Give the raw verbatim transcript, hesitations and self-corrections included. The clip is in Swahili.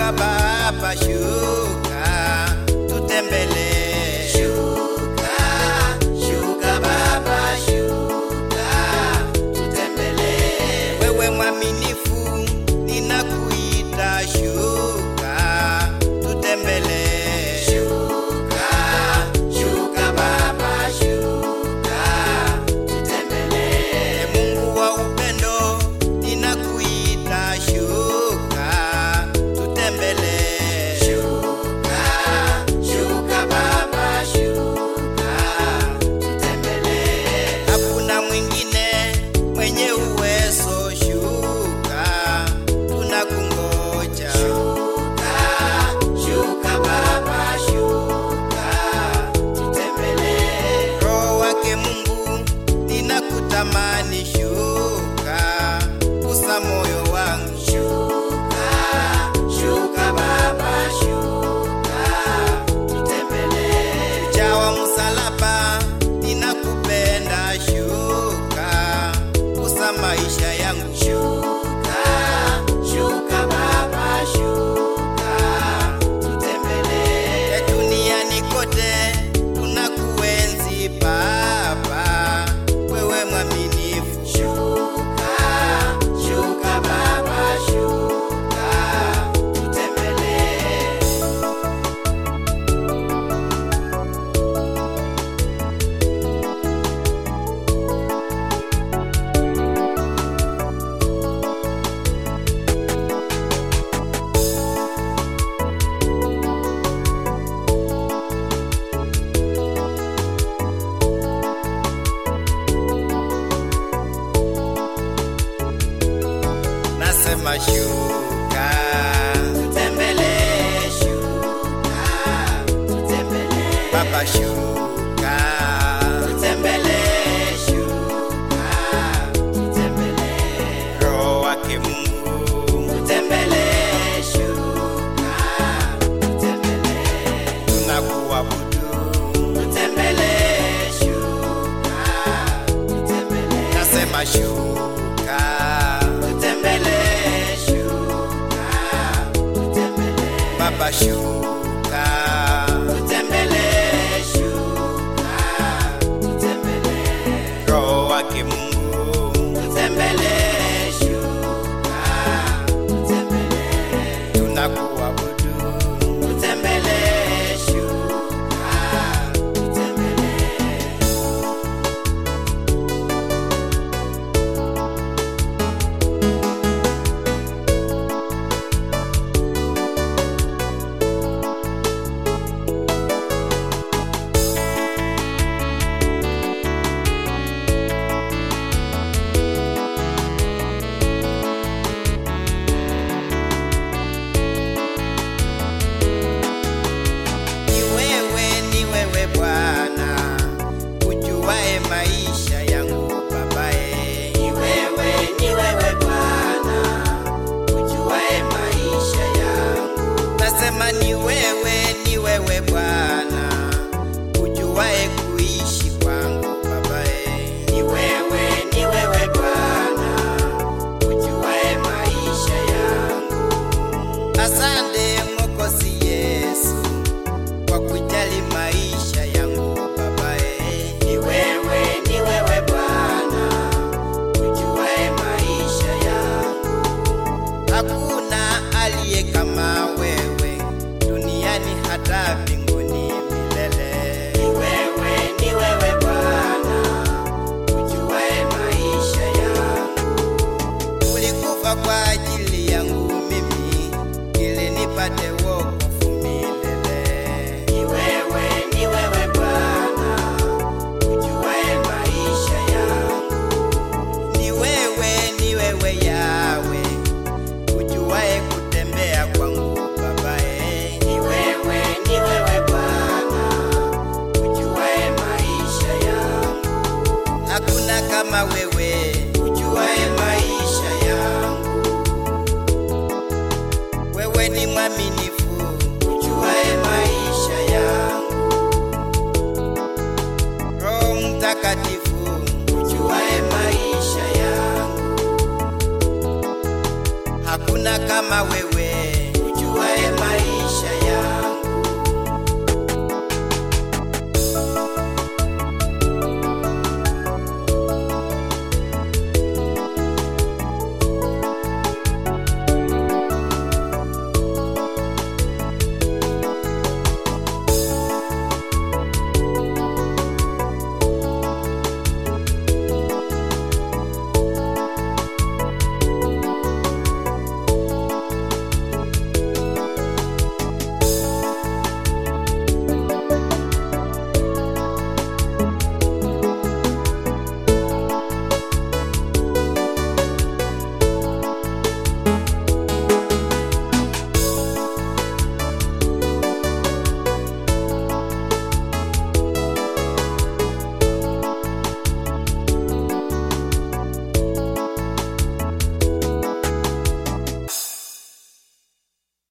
shuka Baba, shuka tutembelee. Shuka, shuka Baba, shuka tutembelee. Wewe mwaminifu ninakuita, shuka tutembelee. Shuka, shuka Baba, shuka tutembelee. Mungu wa upendo ninakuita, shuka tutembelee. Shuka, shuka Baba, shuka tutembelee. Hakuna mwingine mwenye uwezo, shuka tunakungoja. Shuka, shuka Baba, shuka tutembelee. Roho wake Mungu ninakutamani, shuka gusa moyo wangu. Shuka, shuka Baba, shuka tutembelee. Jawa msalaba ninakupenda, shuka gusa maisha yangu. Shuka, shuka Baba, shuka tutembelee. Duniani kote tunakuenzi Baba, wewe mwaminifu. Shuka, shuka Baba, shuka tutembelee. Nasema shuka tutembelee, shuka tutembelee. Baba shuka tutembelee, shuka tutembelee. Roho wake Mungu tutembelee, shuka tutembelee. Tunakuabudu tutembelee, shuka tutembelee. Nasema shuka tutembelee, shuka tutembelee. Baba shuka tutembelee, shuka tutembelee. Roho wake Mungu tutembelee, shuka tutembelee. Tunakuabudu tutembelee, shuka tutembelee. Ni wewe, ni wewe Bwana, ujuae maisha yangu babae. Ni wewe, ni wewe Bwana, ujuae maisha yangu. Nasema ni wewe, ni wewe Bwana, ujuae kuishi kwangu babae. Ni wewe, ni wewe Bwana, ujuae maisha yangu. Asante Mwokozi Yesu kwa kujali maisha yangu babae. Ni wewe, ni wewe Bwana, ujuae maisha yangu. Hakuna aliye kama wewe duniani hata mbinguni milele. Ni wewe, ni wewe Bwana, ujuae maisha yangu. Ulikufa kwa ajili yangu mimi ili nipate wokovu milele. Ni wewe, ni wewe Bwana, ujuae maisha yangu. Ni wewe, ni wewe Yawe, ujuae kutembea kwangu babae. Ni wewe, ni wewe Bwana, ujuae maisha yangu. Hakuna kama wewe ujuae maisha yangu. Wewe ni mwaminifu, ujuae maisha yangu. Roho Mtakatifu, ujuae maisha yangu. Hakuna kama wewe ujuae ujuae maisha